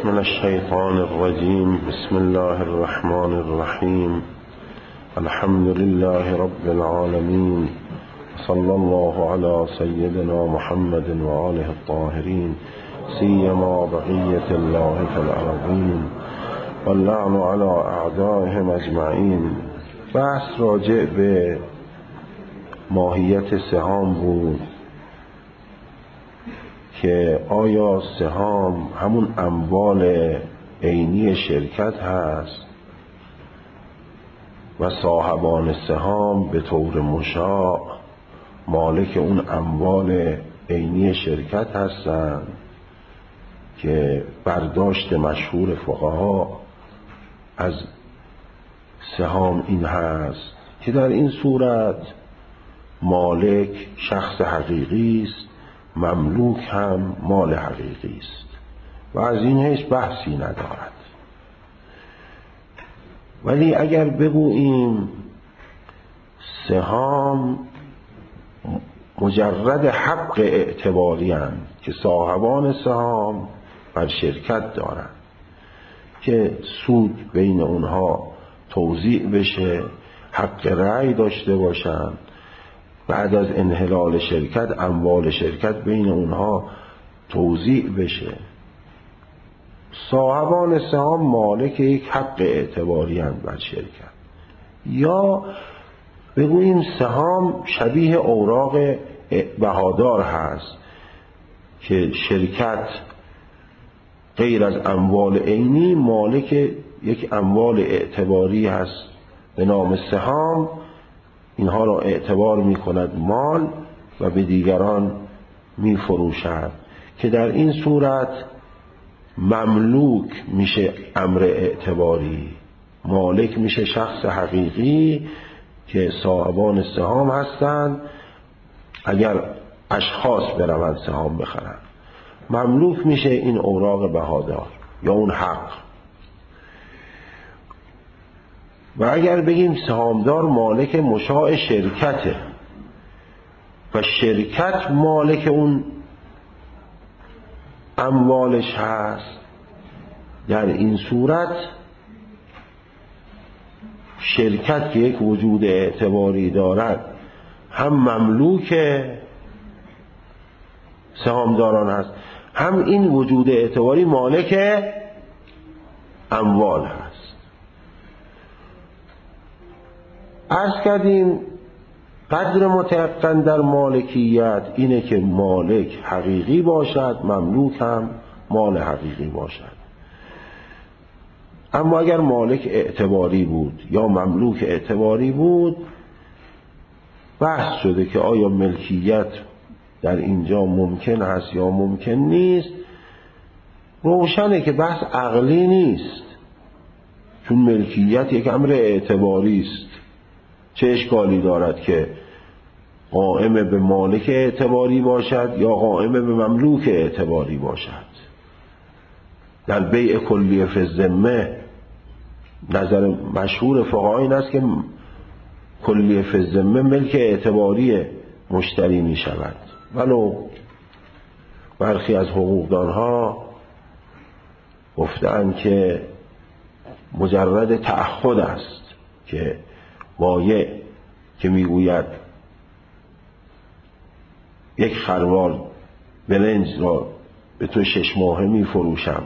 بالله من الشيطان الرجيم. بسم الله الرحمن الرحيم. الحمد لله رب العالمين، صلى الله على سيدنا محمد وآله الطاهرين، سيما بقية الله في الأرضين، واللعن على أعدائهم أجمعين. بحث راجع به ماهیت سهام بود که آیا سهام همون اموال عینی شرکت هست و صاحبان سهام به طور مشاع مالک اون اموال عینی شرکت هستند که برداشت مشهور فقها از سهام این هست که در این صورت مالک شخص حقیقی است، مملوک هم مال حقیقی است و از این هیچ بحثی ندارد. ولی اگر بگوییم سهام مجرد حق اعتباری هستند که صاحبان سهام بر شرکت دارند که سود بین اونها توزیع بشه، حق رأی داشته باشند، بعد از انحلال شرکت اموال شرکت بین اونها توزیع بشه، صاحبان سهام مالک یک حق اعتباری هستند بر شرکت. یا بگوییم سهام شبیه اوراق بهادار هست که شرکت غیر از اموال عینی مالک یک اموال اعتباری هست به نام سهام، اینها را اعتبار می کند مال و به دیگران می فروشد که در این صورت مملوک میشه امر اعتباری، مالک میشه شخص حقیقی که صاحبان سهام هستند. اگر اشخاص بروند سهام بخرند مملوک میشه این اوراق بهادار یا اون حق. و اگر بگیم سهامدار مالک مشاع شرکته و شرکت مالک اون اموالش هست، در این صورت شرکت که یک وجود اعتباری دارد هم مملوک سهامداران هست، هم این وجود اعتباری مالک اموال هست. عرض کردیم قدر متيقن در مالکیت اینه که مالک حقیقی باشد، مملوک هم مال حقیقی باشد. اما اگر مالک اعتباری بود یا مملوک اعتباری بود، بحث شده که آیا ملکیت در اینجا ممکن هست یا ممکن نیست. روشنه که بحث عقلی نیست، چون ملکیت یک امر اعتباری است. چه اشکالی دارد که قائم به مالک اعتباری باشد یا قائم به مملوک اعتباری باشد؟ در بیع کلیه فی الذمه نظر مشهور فقها این است که کلیه فی الذمه ملک اعتباری مشتری می شود، ولو برخی از حقوقدانها گفتند که مجرد تعهد است که بایع که میگوید یک خروار برنج را به تو 6 ماهه میفروشم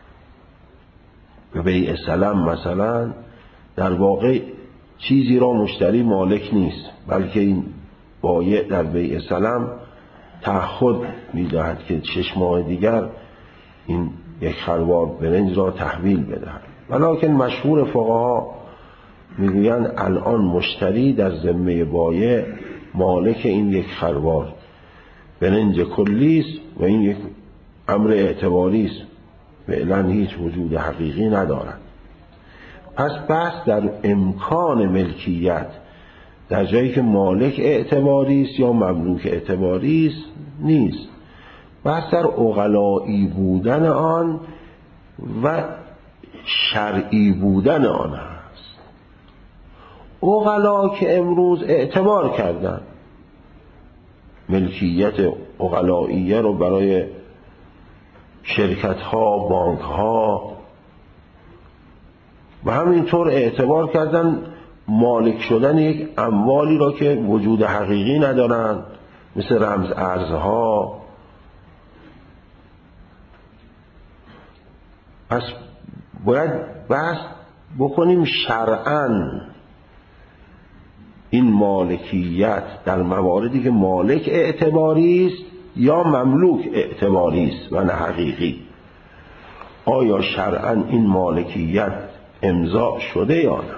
به بیع سلم مثلا، در واقع چیزی را مشتری مالک نیست، بلکه این بایع در بیع سلم تعهد میدهد که 6 ماه دیگر این یک خروار برنج را تحویل بدهد. ولکن مشهور فقها میگویند الان مشتری در ذمه بایع مالک این یک خروار برنج کلی است و این یک امر اعتباری است، فعلا هیچ وجود حقیقی ندارد. پس بحث در امکان ملکیت در جایی که مالک اعتباری است یا مملوک اعتباری است نیست، بحث در عقلایی بودن آن و شرعی بودن آن هست. عقلا که امروز اعتبار کردن ملکیت عقلاییه رو برای شرکت ها، بانک ها و همینطور اعتبار کردن مالک شدن یک اموالی را که وجود حقیقی ندارن، مثل رمز ارزها. پس باید بحث بکنیم شرعاً این مالکیت در مواردی که مالک اعتباری است یا مملوک اعتباری است و نه حقیقی، آیا شرعاً این مالکیت امضا شده یا نه.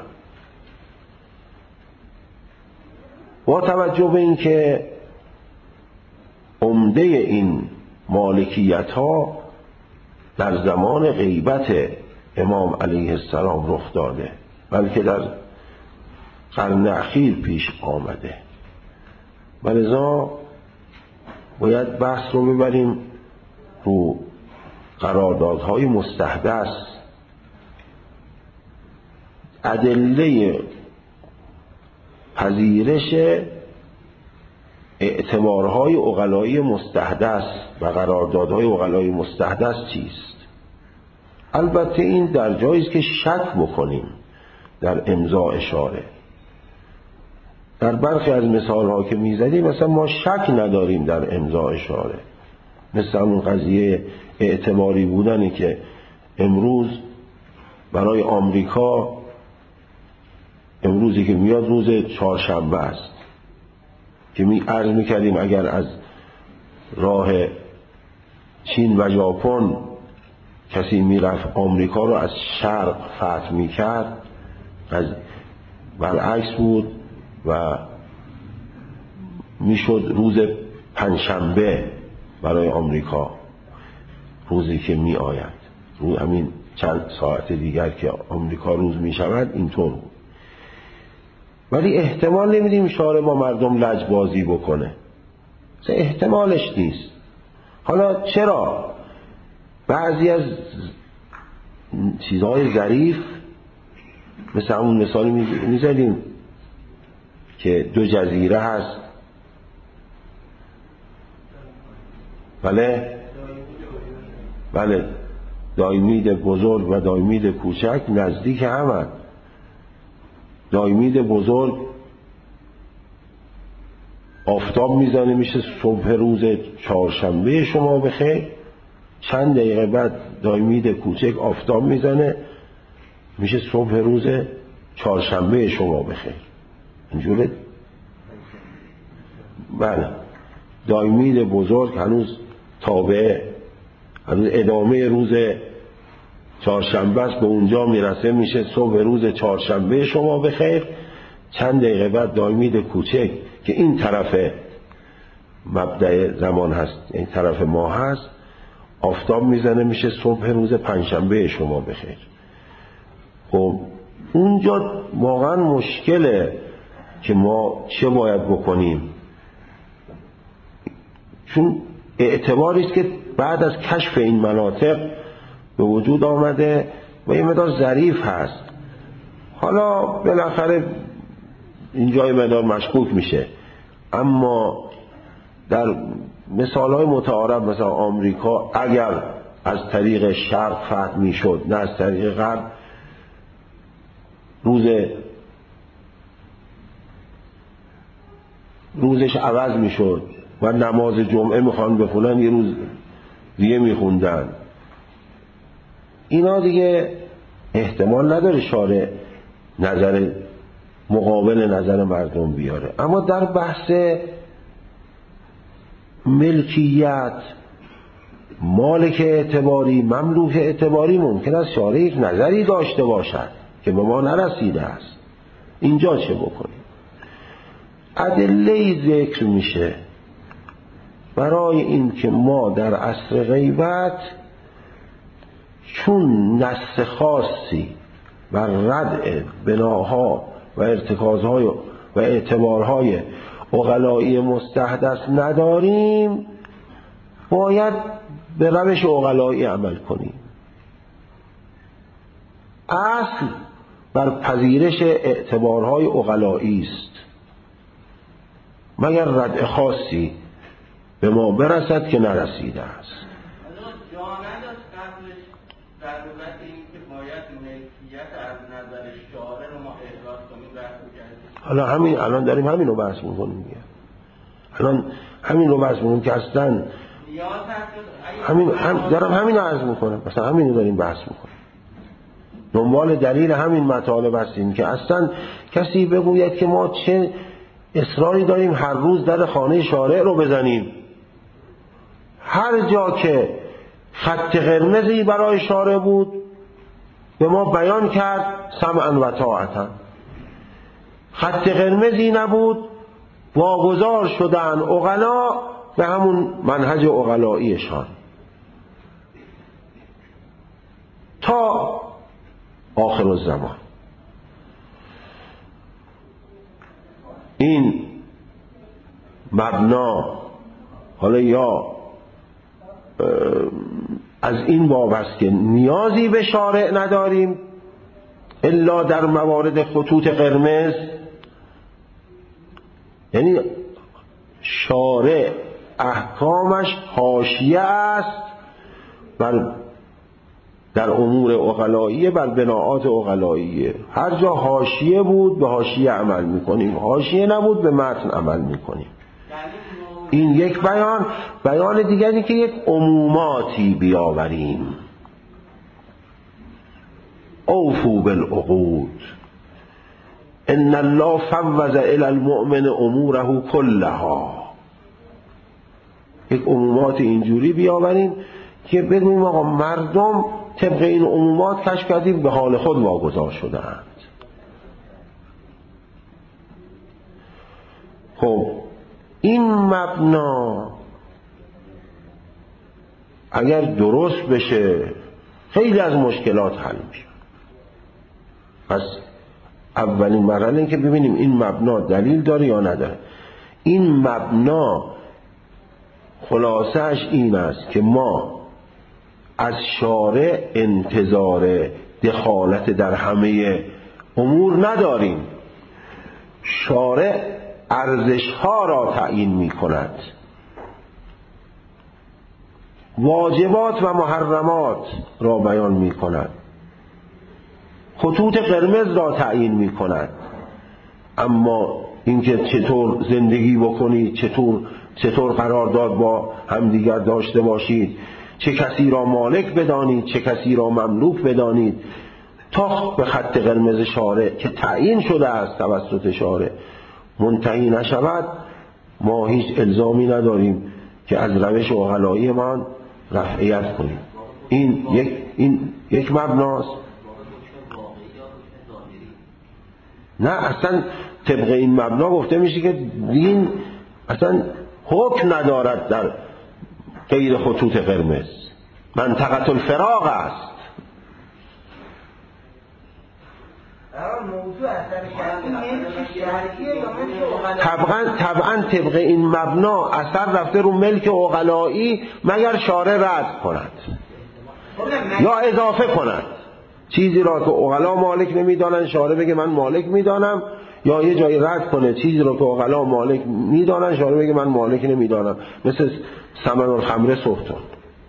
با توجه به اینکه عمده این مالکیت ها در زمان غیبت امام علیه السلام رخ داده، بلکه در قرن اخیر پیش آمده، و لذا باید بحث رو ببریم رو قراردادهای مستحدث، ادله پذیرش اعتبارهای عقلایی مستحدث و قراردادهای عقلایی مستحدث چیست. البته این در جایی است که شک بکنیم در امضا اشاره. در برخی از مثالها که میزدیم مثلا ما شک نداریم در امضا اشاره، مثل اون قضیه اعتباری بودنی که امروز برای آمریکا، امروزی که میاد روز چهارشنبه است که عرض میکردیم اگر از راه چین و ژاپن کسی میرفت آمریکا رو از شرق فتح میکرد، برعکس بود و میشد روز پنجشنبه برای آمریکا، روزی که می آید، روز همین چند ساعت دیگر که آمریکا روز می شود اینطور بود. ولی احتمال نمیدیم شارع با مردم لجبازی بکنه، احتمالش نیست. حالا چرا بعضی از چیزهای ظریف، مثل همون مثالی میزدیم که دو جزیره هست، بله دایمید بزرگ و دایمید کوچک نزدیک همند. دایمید بزرگ آفتاب میزنه میشه صبح روز چهارشنبه شما بخیر، چند دقیقه بعد دایمید کوچک آفتاب میزنه میشه صبح روز چهارشنبه شما بخیر. اینجوره؟ بله. دایمید بزرگ هنوز تابع، هنوز ادامه روز چهارشنبه است، به اونجا میرسه میشه صبح روز چهارشنبه شما بخیر. چند دقیقه بعد دایمید کوچک که این طرف مبدأ زمان هست، این طرف ما هست، آفتاب میزنه میشه صبح روز پنجشنبه شما بخیر. خب اونجا واقعا مشکله که ما چه باید بکنیم، چون اعتباری است که بعد از کشف این مناطق به وجود آمده و یه مقدار ظریف هست. حالا بالاخره اینجا یه مقدار مشکوک میشه، اما در مثالهای متعارف مثل آمریکا اگر از طریق شرق فتح میشد نه از طریق غرب، روزش عوض میشد و نماز جمعه میخوان بخونن یه روز دیگه میخوندن. اینا دیگه احتمال نداره شارع نظر مقابل نظر مردم بیاره. اما در بحث ملکیت، مالک اعتباری، مملوک اعتباری، ممکن است شارع یک نظری داشته باشد که به ما نرسیده است. اینجا چه بکنیم؟ ادله ذکر میشه برای این که ما در عصر غیبت چون نص خاصی بر ردع بناها و ارتکازهای و اعتبارهای عقلایی مستحدث نداریم، باید به روش عقلایی عمل کنیم. اصل بر پذیرش اعتبارهای عقلایی است، مگر ردع خاصی به ما برسد که نرسیده است. قبلش ضرورت این که باید ملکیت از نظر شارع رو ما احراز کنیم بحث کردیم. حالا الان داریم همین رو بحث میکنیم دیگه. الان همین رو بحث میکنیم که اصلا دارم همین رو عرض میکنم، مثلا همین رو داریم بحث میکنیم، دنبال دلیل همین مطالب هستیم که اصلا کسی بگوید که ما چه اصراری داریم هر روز در خانه شارع رو بزنیم. هر جا که خط قرمزی برای شارع بود به ما بیان کرد سمعا و طاعتا، خط قرمزی نبود واگذار شدن عقلا به همون منهج عقلاییشان تا آخر الزمان. این مبنا حالا یا از این باب است که نیازی به شارع نداریم الا در موارد خطوط قرمز، یعنی شارع احکامش حاشیه است در امور عقلاییه، بر بناعات عقلاییه. هر جا حاشیه بود به حاشیه عمل میکنیم، حاشیه نبود به متن عمل میکنیم. این یک بیان دیگری که یک عموماتی بیاوریم. اوفوا بالعقود ان الله فوض الی المؤمن اموره كلها. یک عمومات اینجوری بیاوریم که بگوییم آقا مردم طبق این عمومات کشف کردیم به حال خود واگذار شده‌اند. خب این مبنا اگر درست بشه خیلی از مشکلات حل میشه. پس اولین مرحله این که ببینیم این مبنا دلیل داره یا نداره. این مبنا خلاصش این است که ما از شارع انتظار دخالت در همه امور نداریم. شارع ارزش‌ها را تعیین می‌کند، واجبات و محرمات را بیان می‌کند، خطوط قرمز را تعیین می‌کند. اما اینکه چطور زندگی بکنید، چطور قرارداد با همدیگر داشته باشید، چه کسی را مالک بدانید، چه کسی را مملوک بدانید، تا به خط قرمز شارع که تعیین شده است توسط شارع منتهی نشود، ما هیچ الزامی نداریم که از روش عقلایی ما رفعیت کنیم. این یک مبناست. نه اصلا طبق این مبنا گفته میشه که دین اصلا حکم ندارد در غیر خطوط قرمز، منطقه الفراغ است. طبعا طبق این مبنا اثر رفته رو ملک عقلایی مگر شارع رد کند یا اضافه کند چیزی را که عقلا مالک نمیدانن شارع بگه من مالک میدانم، یا یه جایی رد کنه چیزی را که عقلا مالک میدانن شارع بگه من مالک نمیدانم، مثل ثمن الخمر سلطان.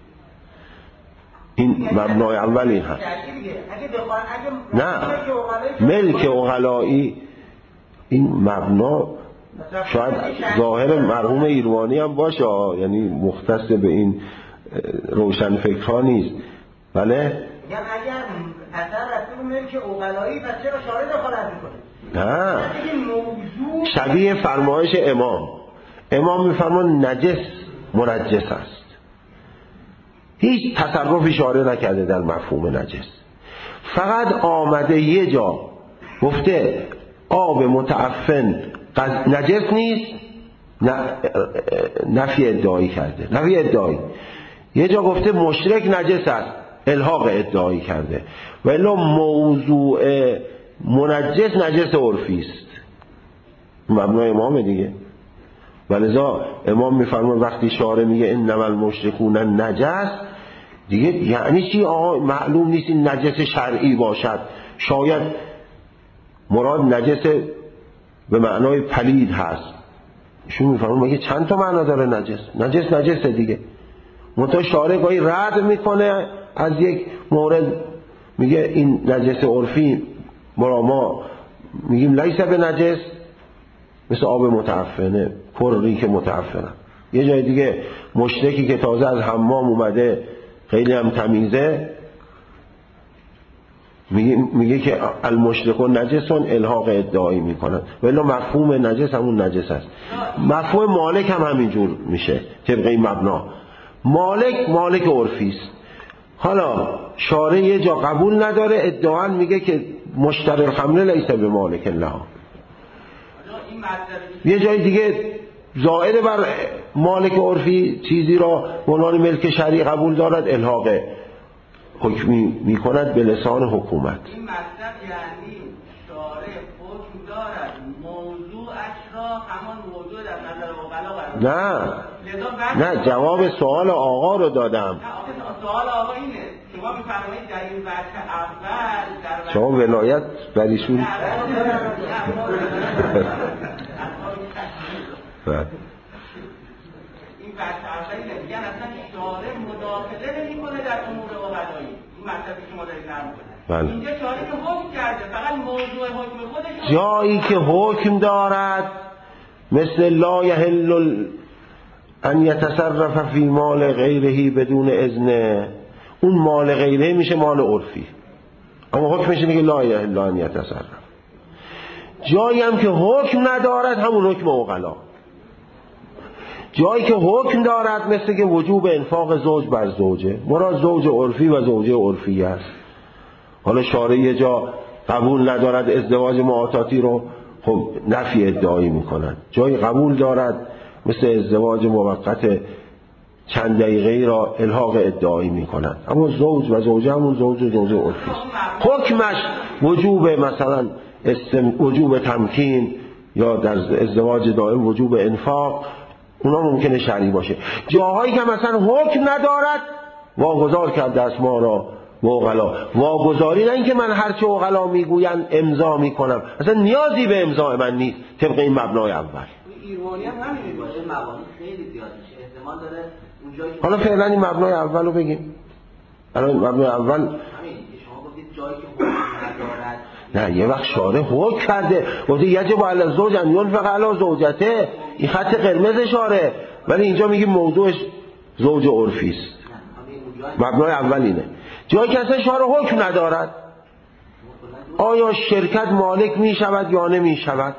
این مبنای اول این هست. نه ملک عقلایی این مبنا شاید ظاهر مرحوم ایروانی هم باشه، یعنی مختص به این روشن فکرها نیست. بله اگر اثر رسول ملک عقلایی پس چرا شارع دخالت میکنه؟ نه شبیه فرمایش امام میفرما نجس منجس است، هیچ تصرفی شارع نکرده در مفهوم نجس، فقط آمده یه جا گفته آب متعفن نجس نیست، نفی ادعایی کرده، نفی ادعایی. یه جا گفته مشرک نجس است، الحاق ادعایی کرده. و الا موضوع منجس نجس عرفی است، مبنای امام دیگه. ولذا امام میفرماد وقتی شارع میگه انما المشرکون نجس، دیگه یعنی چی؟ معلوم نیست این نجس شرعی باشد، شاید مراد نجس به معنای پلید هست. ایشون میفرماد مگه چند تا معنا داره نجس؟ نجس دیگه. منتها شارع گاهی رد میکنه از یک مورد، میگه این نجس عرفی ما میگیم لیس به نجس، مثل آب متعفنه، پری که متعفنه. یه جای دیگه مشرکی که تازه از حمام اومده خیلی هم تمیزه، میگه که المشرکون نجسون، الحاق ادعایی میکنن، ولی مفهوم نجس همون نجس است. مفهوم مالک هم همینجور میشه طبق این مبنا. مالک عرفی است. حالا شارع یه جا قبول نداره، ادعا میگه که مشتری الخمر لیس به مالک الله. یه جای دیگه زائد بر مالک عرفی چیزی را به عنوان ملک شرعی قبول دارد، الحاق حکمی میکند به لسان حکومت. این مطلب یعنی شارع حکم دارد موضوعش را همان موضوع در نظر عقلا قرار نه جواب سوال آقا رو دادم. سوال آقا اینه، شما میفرمایید در این بحث اول شما ولایت بر ایشون این بحث اولی میگن اصلا شارع مداخله نمیکنه در امور عقلایی. این مطلبی شما دارید نرم کنید. اینجا شارع که حکم کرده، فقط موضوع حکم خودش جایی که حکم دارد، مثل لا یحل ان یتصرف فی مال غیره بدون اذن، اون مال غیره میشه مال عرفی، اما حکمش اینه که لا یحل ان یتصرف. جایی هم که حکم ندارد، همون حکم عقلا. جایی که حکم دارد مثل که وجوب انفاق زوج بر زوجه، مراد زوج عرفی و زوجه عرفی است. حالا شارع یه جا قبول ندارد ازدواج معاطاتی رو، خب نفی ادعایی میکنن. جایی قبول دارد مثل ازدواج موقت چند دقیقه‌ای را الحاق ادعایی میکنن، اما زوج و زوجه همون زوج و زوجه عرفی است. حکمش وجوب مثلا وجوب تمکین یا در ازدواج دائم وجوب انفاق، اونا ممکنه شرعی باشه. جاهایی که مثلا حکم ندارد واگذار کرده است ما را به عقلا. واگذاری نه اینکه من هرچه عقلا میگوین امضا میکنم، اصلا نیازی به امضا من نیست طبق این مبنای اول. ایرانی هم همین باشه، مبانی خیلی زیاد میشه، احتمال داره اونجایی که حالا فعلا این مبنای اول رو بگیم. الان مبنای اول همین شما گفتید جایی که حکم ندارد، نه یه وقت شارع حکم کرده گفته یجب علی الزوج ان ينفق علی زوجته، این خط قرمز شارع، ولی اینجا میگیم موضوعش زوج عرفی است. مبنای اول اینه. جایی که اصلا شارع حکم ندارد، آیا شرکت مالک می شود یا نمی شود؟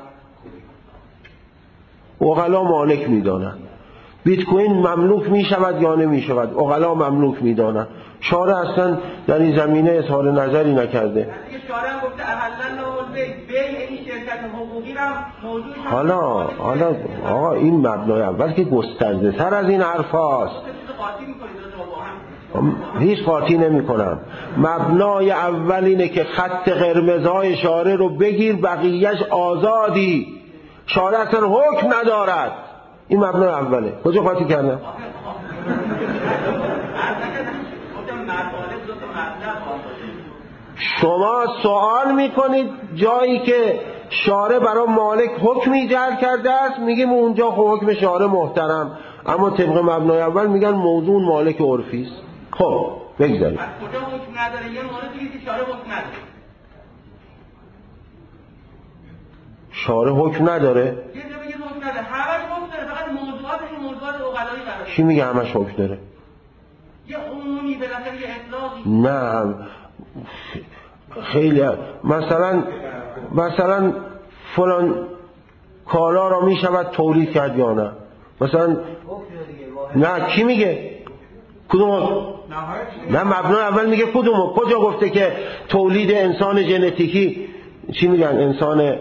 عقلا مالک می دانند. بیت کوین مملوک می شود یا نمی شود؟ عقلا مملوک می دانند. شارع اصلا در این زمینه اظهار نظری نکرده. حالا آقا این مبنای اول که گسترده تر از این حرف هاست، هیچ قاطی نمی کنم. مبنای اول اینه که خط قرمزهای شارع رو بگیر، بقیهش آزادی. شارع اصلا حکم ندارد. این مبنای اوله. کجا قاطی کردم؟ شما سوال میکنید جایی که شارع برای مالک حکم ایجاد کرده است، میگیم اونجا حکم شارع محترم، اما طبق مبنای اول میگن موضوع مالک عرفی است. خب بگذاریم. کجا حکم نداره؟ یه موردی که شارع حکم نداره. شارع حکم نداره؟ یه جا بگید حکم نداره. همش حکم داره، فقط موضوعاتش موضوعات عقلایی قرار. کی میگه همش حکم داره؟ یه عمومی به نظر یه اطلاقی. نه خیلی مثلا فلان کالا را می شود تولید کرد یا نه؟ مثلا نه کی میگه؟ کدوم؟ نه مبنای اول میگه کدوم؟ کجا گفته که تولید انسان ژنتیکی چی میگن؟ انسان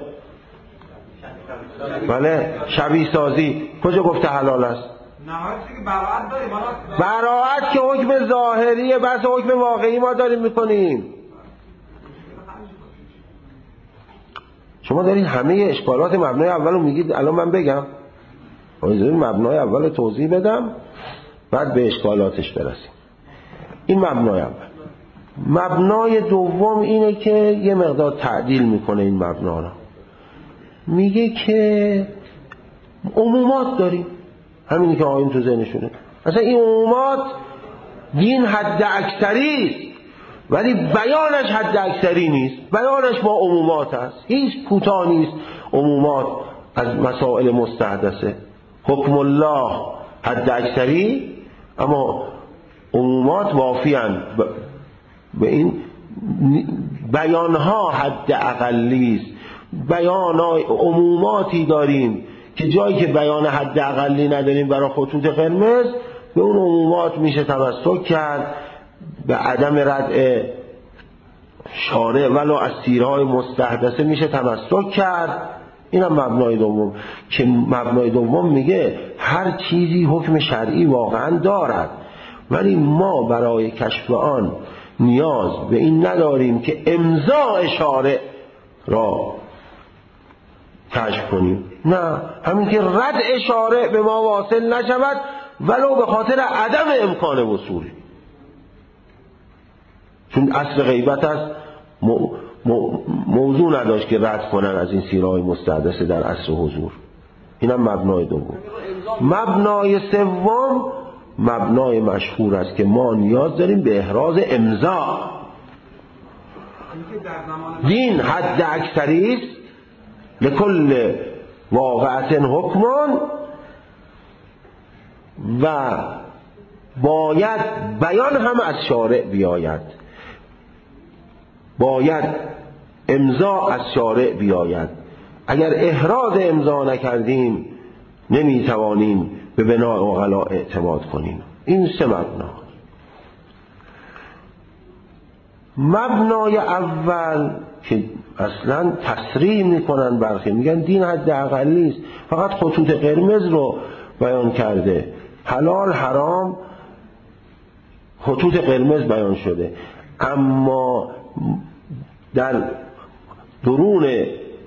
بله شبیه سازی کجا گفته حلال است؟ براعت که حکم ظاهریه، بس حکم واقعی ما داریم میکنیم. شما دارید همه اشکالات مبنای اول رو میگید. الان من بگم مبنای اول رو توضیح بدم، بعد به اشکالاتش برسیم. این مبنای اول. مبنای دوم اینه که یه مقدار تعدیل میکنه این مبنا رو. میگه که عمومات داریم، همینی که آقایون تو ذهنشونه، اصلا این عمومات دین حد اکثری است، ولی بیانش حد اکثری نیست. بیانش با عمومات است، هیچ کوتاه نیست عمومات از مسائل مستحدثه. حکم الله حد اکثری، اما عمومات وافیان. به این بیانها حد اقلی است. بیانهای عموماتی داریم که جایی که بیان حد اقلی نداریم برای خطوط قرمز، به اون عمومات میشه تمسک کرد، به عدم ردع شارع ولو از سیرهای مستحدثه میشه تمسک کرد. این هم مبنای دوم، که مبنای دوم میگه هر چیزی حکم شرعی واقعا دارد، ولی ما برای کشف آن نیاز به این نداریم که امضاء شارع را کشف کنیم. نه، همین که ردع شارع به ما واصل نشود ولو به خاطر عدم امکان وصول. چون اصل غیبت است، موضوع نداشت که رد کنن از این سیرهای مستحدثه در عصر حضور. اینم مبنای دوم. مبنای سوم مبنای مشهور است که ما نیاز داریم به احراز امضا. دین حد اکثری است، لکل واقعت حکمون، و باید بیان هم از شارع بیاید، باید امضا از شارع بیاید. اگر احراز امضا نکردیم نمیتوانیم به بنای عقلا اعتماد کنیم. این سه مبنا. مبنای اول که اصلا تصریح میکنن برخی، میگن دین حد اقلی است، فقط خطوط قرمز رو بیان کرده، حلال حرام خطوط قرمز بیان شده، اما در درون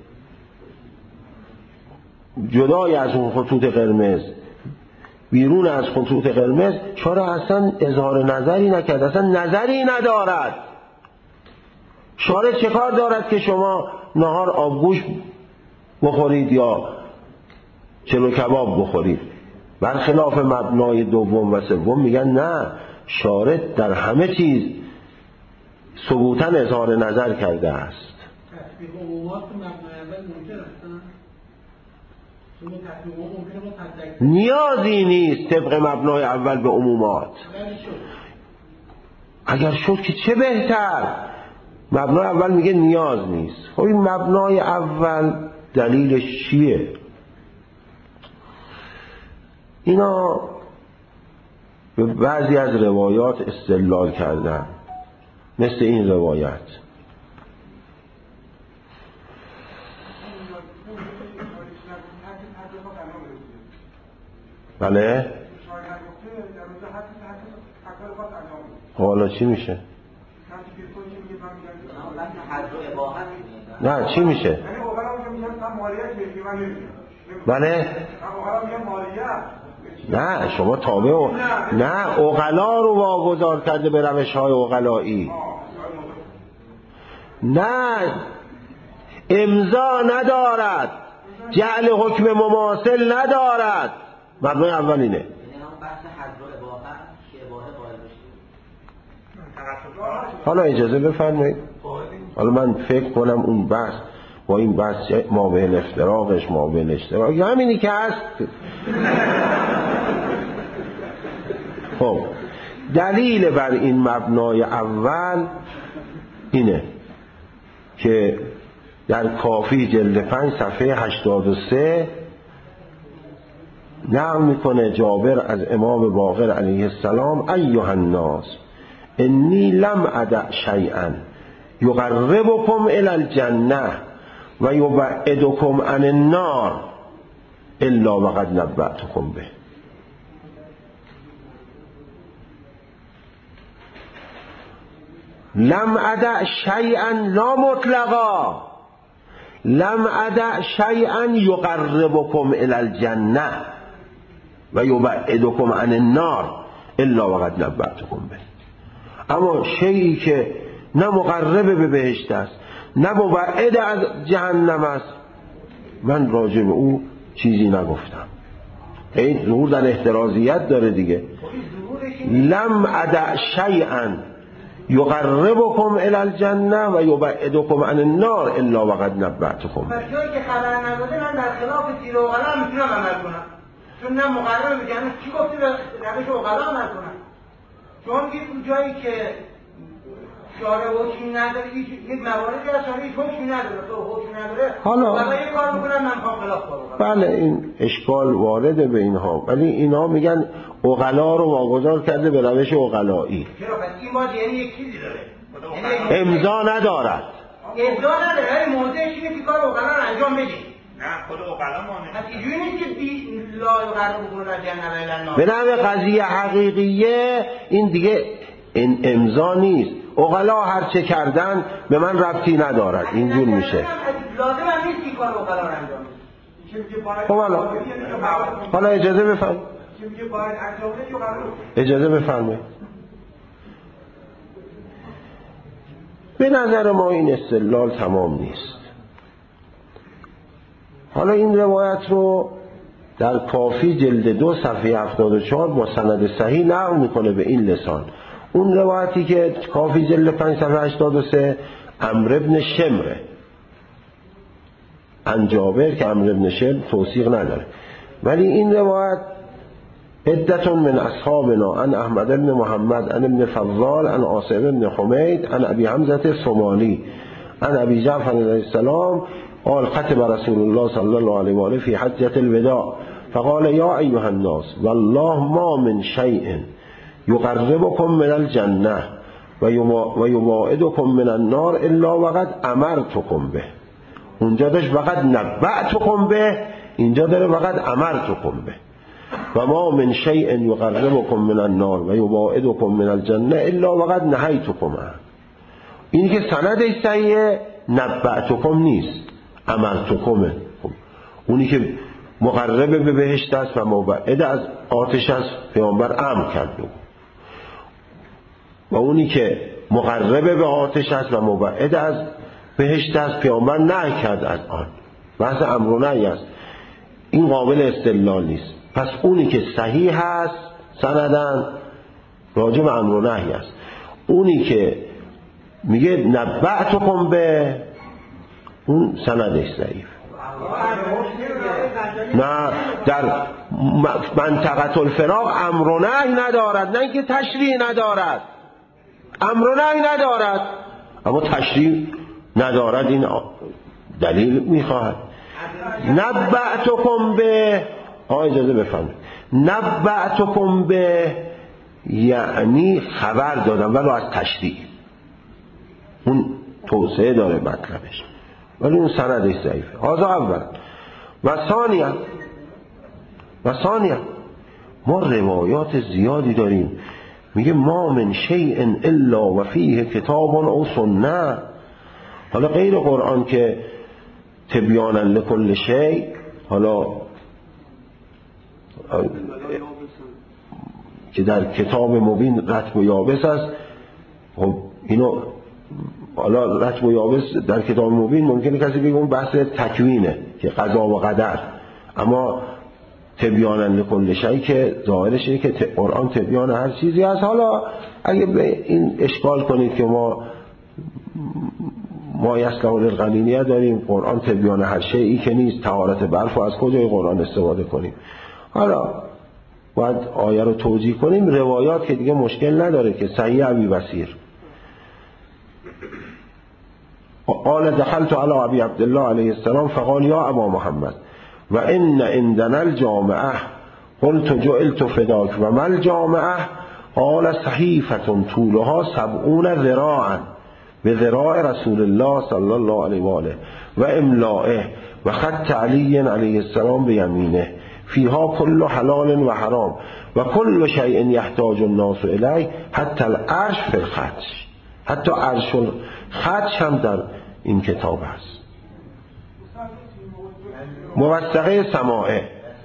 جدای از اون خطوط قرمز، بیرون از خطوط قرمز، چرا اصلا اظهار نظری نکرد، اصلا نظری ندارد. شارع چه کار دارد که شما نهار آبگوش بخورید یا چلو کباب بخورید؟ برخلاف مبنای دوم و سوم میگن نه، شارع در همه چیز ثبوتاً اظهار نظر کرده است. تطبیق عمومات مبنای اول ممکن است؟ نیازی نیست طبق مبنای اول به عمومات. اگر شد که چه بهتر. مبنای اول میگه نیاز نیست. خب این مبنای اول دلیلش چیه؟ اینا به بعضی از روایات استدلال کردن، مثل این روایت: بله؟ حالا چی میشه؟ نه چی میشه؟ بله؟ نه شما تابع نه عقلا رو واگذار کرده به روش‌های عقلایی. نه، امضا ندارد، جعل حکم مماثل ندارد. مبنای اول اینه. حالا اجازه بفرمایید، حالا من فکر کنم اون بحث با این بحث ما به افتراقش ما به اشتراک همینی که هست. خب دلیل بر این مبنای اول اینه که در کافی جلد 5 صفحه 83 نقل میکنه جابر از امام باقر علیه السلام: ایها الناس انی لم ادع شیئا یقربکم الی الجنه و یبعدکم عن النار الا وقد نبأتکم به. لم ادع شیئا لا مطلقا، لم ادع شیئا یقربکم الی الجنه و یبعدکم عن النار الا وقد نبأتکم به. اما شیئی که نه مقرب به بهشت است نه مبعد از جهنم است، من راجع به او چیزی نگفتم. این ظهور در احترازیت داره دیگه. لم ادع شیئا یقربکم الی الجنه و یبعدکم عن النار الا وقد نبأتکم. پس جایی که خبر نداده من در خلاف سیر اوغلا میتونم عمل کنم، چون نه مقرر به جنه چی گفتی به روش اوغلا عمل کنم، چون که جایی که شارع حکمی نداره، یک مواردی از شارع حکمی نداره، تو حکمی نداره حالا یک کار میکنم من میخوام خلاف کنم. بله این اشکال وارده به اینها، ولی اینا میگن عقلا رو واگذار کرده به روش عقلایی. چرا؟ پس این باید یعنی یک چیزی داره، امضا ندارد، امضا نداره، ولی موضعش اینه که کار عقلا رو انجام بدید. نه خود عقلا مانه. پس اینجوری نیست که لا یقرب بکنه در جنه الی النار. به نوع قضیه حقیقیه این دیگه این امضا نیست. عقلا هر چه کردن به من ربطی ندارد، اینجور میشه. لازم هم نیست که کار عقلا رو انجام بدید. خب حالا اجازه بفرمایید. اجازه بفرمایید. به نظر ما این استدلال تمام نیست. حالا این روایت رو در کافی جلد 2 صفحه 74 با سند صحیح نقل میکنه به این لسان. اون روایتی که کافی جلد 5 صفحه 83 عمرو بن شمره عن جابر که عمرو بن شمر توثیق نداره، ولی این روایت عدة من اصحابنا عن احمد بن محمد عن ابن فضال عن عاصم بن حمید عن ابي حمزة الصومالي عن ابي جعفر علیه السلام قال خطب رسول الله صلی الله علیه و آله فی حجة الوداع فقال یا ایها الناس والله ما من شیء یقربکم من الجنه و یباعدکم من النار الا وقد امرتکم به. اونجا داشت وقد نبأتکم به، اینجا داره وقد امرتکم به. و ما من شیء یقربکم من النار و یباعدکم من الجنه الا وقد نهیتکم. اینی که سندش صحیحه نبأتکم نیست، امرتکمه. اونی که مقرب به بهشت است و مبعد از آتش است پیامبر امر کرد، و اونی که مقرب به آتش است و مبعد از بهشت است پیامبر نهی کرد از آن. بحث امر و نهی است، این قابل استدلال نیست. پس اونی که صحیح است سندن راجع به امر و نهی است. اونی که میگه نبأتکم به، اون سندش ضعیف. نه در منطقه الفراق امر و نهی ندارد، نه اینکه تشریع ندارد، امر و نهی ندارد، اما تشریع ندارد. این دلیل میخواهد. نبأتکم به، اجازه بفرمایید، نبأتکم به یعنی خبر دادم ولو از تشریع، اون توسعه داره مطلبش، ولی اون سندش ضعیفه. هذا اول. و ثانیا ما روایات زیادی داریم میگه ما من شیء الا و فیه کتاب او سنه. حالا غیر قرآن که تبیانا لکل شیء، حالا که در کتاب مبین رتب و یابس است. خب اینو حالا رتب و یابس در کتاب مبین ممکنه کسی بگه اون بحث تکوینه که قضا و قدر، اما تبیانا لکل شیء که ظاهرش اینه که قرآن تبیان هر چیزی است. حالا اگه به این اشکال کنید که ما یصلح للغنیمیه داریم، قرآن تبیان هر شیئی که نیست، طهارت برف از کجای قرآن استفاده کنیم، حالا باید آیه رو توجیه کنیم. روایات که دیگه مشکل نداره که صحیح ابی بصیر قال دخلت علی ابی عبدالله علیه السلام فقال یا ابا محمد و ان عندنا الجامعه قلت جعلت فداک و ما الجامعه قال صحیفه طولها 70 ذراعا به ذراع رسول الله صلی الله علیه و آله و املائه و خط علی علیه السلام به یمینه فیها کل حلال و حرام و کل شیء یحتاج الناس الیه حتی العرش فی الخط. حتی عرش الخط هم در این کتاب هست. موثقه سماعه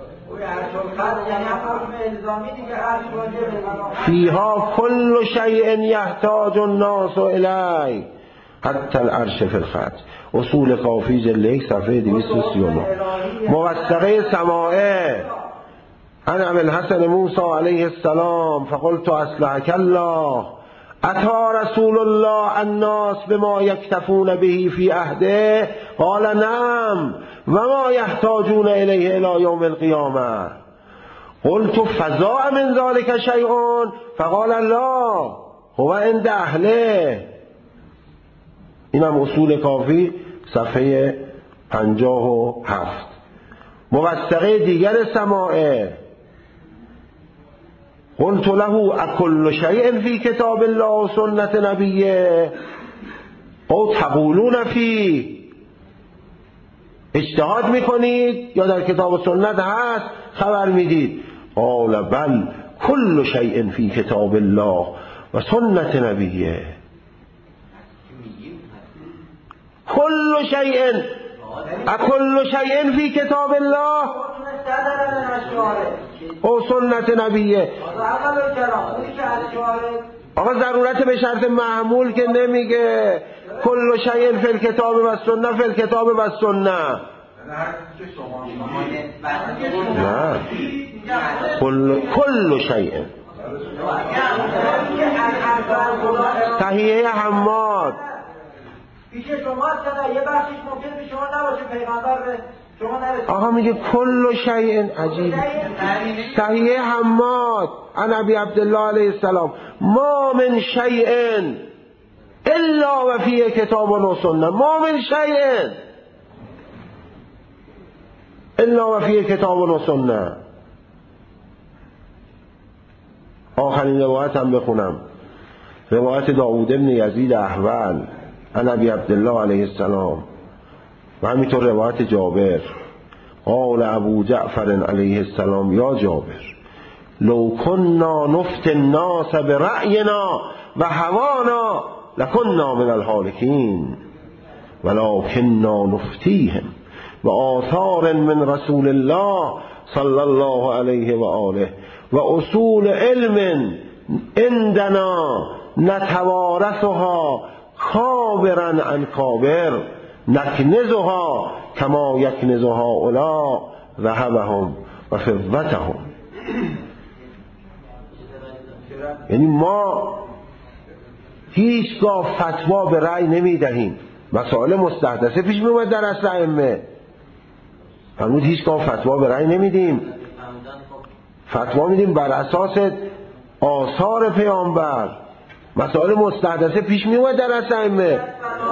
فیها کل شیء یحتاج الناس الیه حتی العرش فی الخط. اصول کافی جلد 1 صفحه 239. موثقه سماعه عن ابي الحسن موسى علیه السلام فقلت اصلحك الله اتى رسول الله الناس بما یکتفون به فی عهده قال نعم وما یحتاجون الیه الی یوم القیامه قلت فزاء من ذلك شیء فقال لا هو عند اهله. اینم اصول کافی صفحه 57. موثقه دیگر سماعه قلت له اکل شیء فی کتاب الله و سنت نبیه او تقولون فی اجتهاد میکنید یا در کتاب و سنت هست خبر میدید؟ قال بل کل شیء فی کتاب الله و سنت نبیه. کل شیء اکل شیء فی کتاب الله او سنت نبیه. آقا ضرورت به شرط معمول که نمیگه کل شیء فی الکتاب و سنت فی الکتاب و سنت. نه کل شیء. تهیه حماد پیش شما چرا یه بخشش ممکن به شما نباشه، پیغمبر به شما نرسید. آقا میگه کل شیء. عجیب. صحیح حماد عن ابی عبدالله علیه السلام ما من شیء الا و فیه کتاب و سنت. ما من شیء الا و فیه کتاب و سنت. آخرین روایت هم بخونم، روایت داوود بن یزید احول عن ابی عبدالله علیه السلام و همینطور روایت جابر قال ابو جعفر علیه السلام یا جابر لو كنا نفتي الناس برأينا و هوانا لكنا من الهالكين ولكننا نفتيهم بآثار من رسول الله صلى الله عليه وآله وأصول علم عندنا نتوارثها کابرا عن کابر نکنزها کما یکنزها اولا ذهبهم و فضتهم. یعنی ما هیچگاه فتوا به رأی نمی دهیم. مسائل مستحدثه پیش می اومد در اصل ائمه، فرمود هیچگاه فتوا به رأی نمیدیم، فتوا میدیم بر اساس آثار پیامبر. مسائل مستحدثه پیش می اومد در اصل ائمه.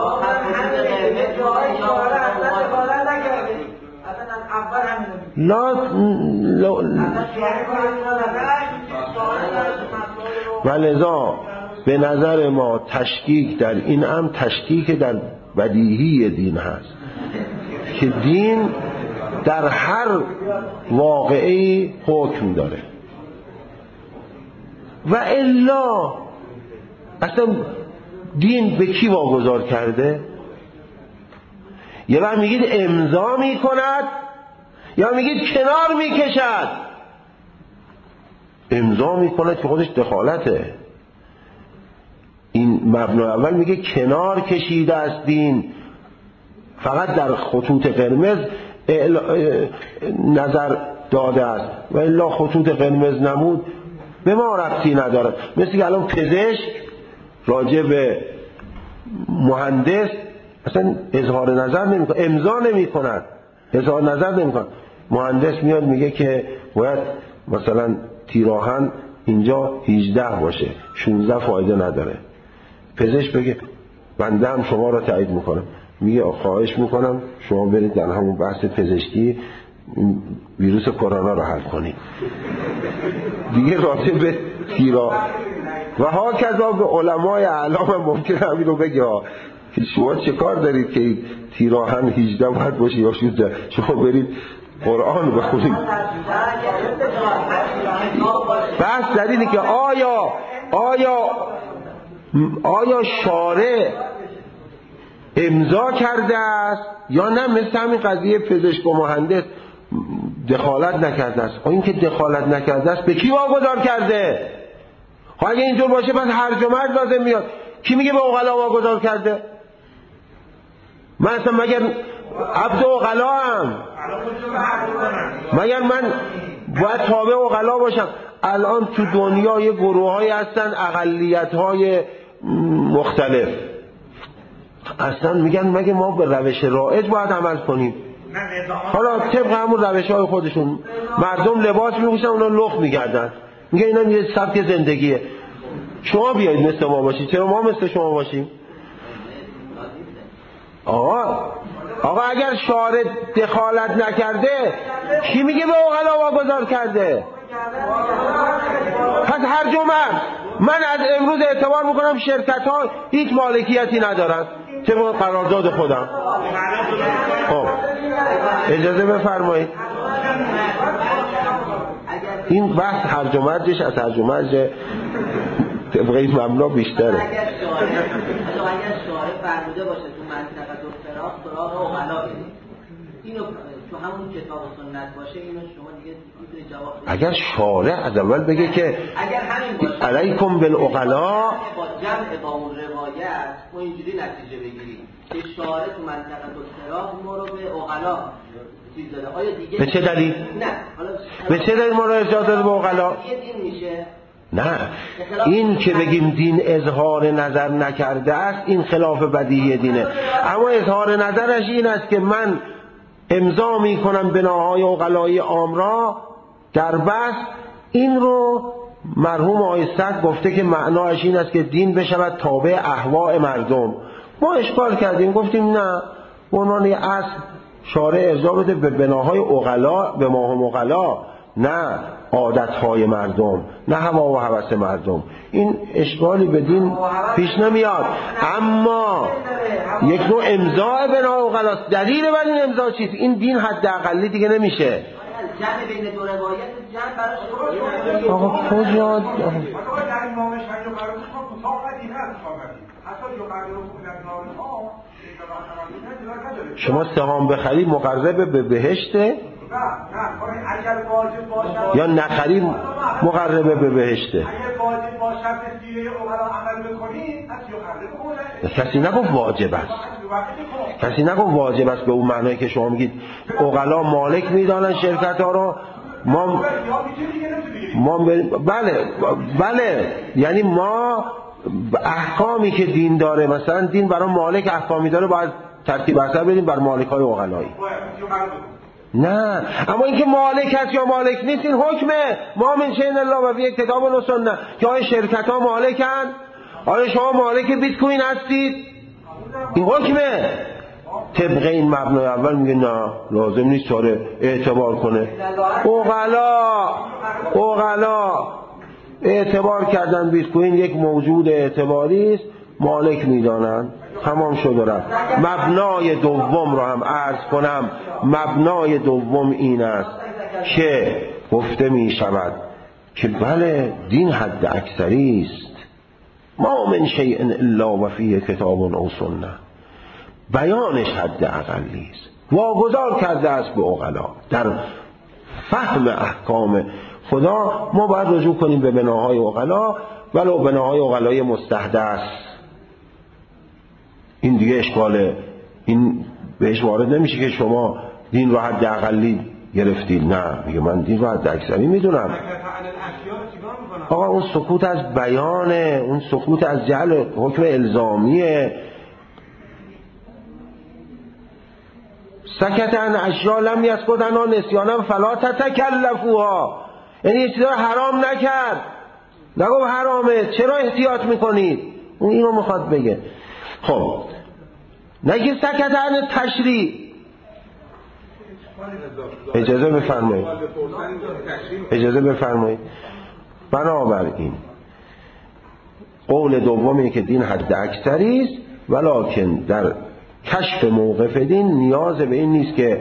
و لذا به نظر ما تشکیک در این هم تشکیک در بدیهی دین هست که دین در هر واقعی حکم داره و الا اصلا دین به کی واگذار کرده؟ یه وقت میگید امضا میکند یا میگید کنار میکشد. امضا میکند که خودش دخالته. این مبنا اول میگه کنار کشیده است دین، فقط در خطوط قرمز نظر داده است و الا خطوط قرمز نمود به ما ربطی ندارد. مثل که الان پزشک راجع به مهندس اصلا اظهار نظر نمیکنه، امضا نمیکند، اظهار نظر نمیکنه. مهندس میاد میگه که باید مثلا تیراهن اینجا 18 باشه، 16 فایده نداره. پزشک بگه بنده هم شما را تایید میکنم، میگه خواهش میکنم شما برید در همون بحث پزشکی ویروس کرونا رو حل کنید. دیگه راجع به تیراه و ها کذا به علمای اعلام ممکنه همین رو بگه که شما چه کار دارید که تیراهن 18 باید باشه یا 16؟ شما برید قرآن بخونید. بحث در اینه که آیا شارع امضا کرده است یا نه؟ مثل همین قضیه پزشک و مهندس دخالت نکرده است. این که دخالت نکرده است به کی واگذار کرده؟ اگه اینطور باشه پس هرج و مرج لازم میاد. کی میگه به عقلا واگذار کرده؟ من اصلا مگر عبد عقلا هم؟ مگر من باید تابع عقلا باشن. الان تو دنیا یه گروه‌هایی هستن، اقلیت‌های مختلف، اصلا میگن مگه ما به روش رایج باید عمل کنیم؟ حالا طبق همون روش‌های خودشون مردم لباس می‌پوشن، اونا لخت می‌گردن، میگه اینا یه سبک زندگیه. شما بیایید مثل ما باشید، چرا ما مثل شما باشیم؟ آقا اگر شارع دخالت نکرده کی میگه به عقلا واگذار کرده؟ پس هر جمعه من از امروز اعتبار میکنم شرکت ها هیچ مالکیتی ندارن طبق قرارداد خودم. خب اجازه بفرمایید، این بحث هرج و مرجش از هرج و مرج طبق این مبنا بیشتره. اگر شارع فرموده باشه تو منطقه دکترا سراغ عقلا برید، اینو تو همون کتاب و سنت باشه، اینو شما دیگه میتونید جواب بدید. اگر شارع از اول بگه که اگر همین باشه علیکم بالعقلا، با جمع با اون روایت ما اینجوری نتیجه بگیریم که شارع تو منطقه دکترا ما رو به عقلا چیز داده. آیا دیگه به چه دلیل؟ نه حالا به چه دلیل ما رو ارجاع داده به عقلا؟ دین میشه. نه، این که بگیم دین اظهار نظر نکرده است این خلاف بدیهی دینه، اما اظهار نظرش این است که من امضا می کنم بناهای عقلای عام را در بس. این رو مرحوم آقای صدر گفته که معناش این است که دین بشود تابع اهواء مردم. ما اشکال کردیم، گفتیم نه، به عنوان یه اصل شارع ارجاع بده به بناهای عقلا، به ماهم عقلا، نه عادتهای مردم، نه هوا و هوس مردم. این اشکالی به دین پیش نمیاد. اما یک نوع امضاء بنای عقلاست. دلیل بر این امضا چیست؟ این دین حداقلی دیگه نمیشه. جمع بین دو روایت جمع براش آقا کجا شما سهام بخری مقرب به بهشته یا نخری مقرب به بهشته؟ کسی نگفت واجب است، کسی نگفت واجب است به اون معنایی که شما میگید عقلا مالک میدانن شرکت ها رو. ما بله یعنی ما احکامی که دین داره، مثلا دین برای مالک احکامی داره، باید ترتیب اثر بدیم بر مالک های عقلایی. نه، اما اینکه مالک هست یا مالک نیست این حکمه. ما من شیء الا و فی کتاب و سنت. که آیا شرکت ها مالکن؟ آیا شما مالک بیت کوین هستید؟ این حکمه. طبق این مبنای اول میگه نه لازم نیست شارع اعتبار کنه. عقلا اعتبار کردن بیت کوین یک موجود اعتباری است، مالک میدانن، تمام شد و رفت. مبنای دوم رو هم عرض کنم، مبنای دوم این است که گفته می شود که بله دین حد اکثری است، ما من شیء الا و فیه کتاب او سنه، بیانش حد اقلی است، واگذار کرده است به عقلا. در فهم احکام خدا ما باید رجوع کنیم به بناهای عقلا، ولو بناهای عقلای مستحدث. این دیگه اشکاله، این بهش وارد نمیشه که شما دین رو حد اقلی گرفتید. نه، میگه من دین رو حد اکثری میدونم. آقا اون سکوت از بیانه، اون سکوت از جعل حکم الزامیه. سکت عن اشیاء لم یسکت عنها نسیانا فلا تتکلفوها. یعنی یه چیزا حرام نکرد، نگو حرامه، چرا احتیاط میکنید؟ اون اینو میخواد بگه. خب نگه سکت عن تشریع. اجازه بفرمایید. بنابراین قول دوم اینه که دین حد اکثری است، ولکن در کشف موقف دین نیاز به این نیست که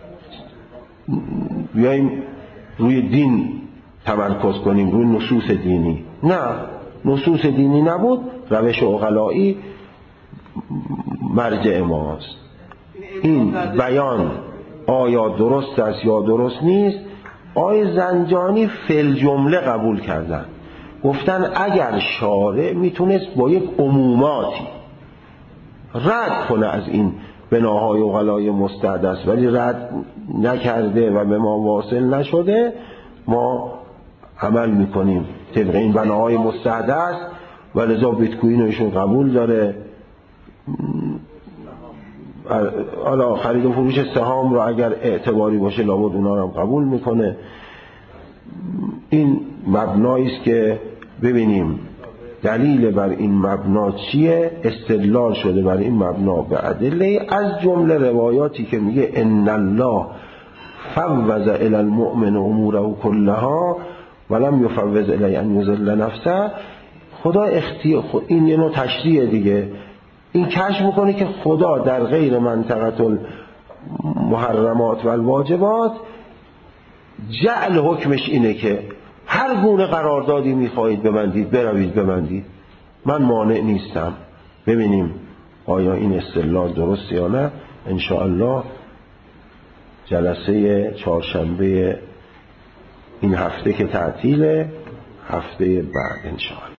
بیاییم روی دین تمرکز کنیم، روی نصوص دینی. نه، نصوص دینی نبود، روش عقلایی مرجع ماست. این بیان آیا درست است یا درست نیست، آقای زنجانی فی جمله قبول کردن، گفتن اگر شارع میتونست با یک عموماتی رد کنه از این بناهای عقلای مستحدث ولی رد نکرده و به ما واصل نشده، ما عمل میکنیم طبق این بناهای مستحدث و لذا بیت کوین رو ایشون قبول داره. حالا خرید و فروش سهام رو اگر اعتباری باشه لابد اونا رو هم قبول میکنه. این مبنایی است که ببینیم دلیل بر این مبنا چیه، استدلال شده بر این مبنا به ادله، از جمله روایاتی که میگه ان الله فوض الی المؤمن اموره كلها ولم یفوض الی ان یذل نفسه. خدا این یه نوع تشریع دیگه، این کشف میکنه که خدا در غیر منطقه المحرمات و الواجبات جعل حکمش اینه که هر گونه قراردادی میخواهید ببندید بروید ببندید، من مانع نیستم. ببینیم آیا این استدلال درست یا نه. انشاءالله جلسه چهارشنبه این هفته که تعطیله، هفته بعد انشاءالله.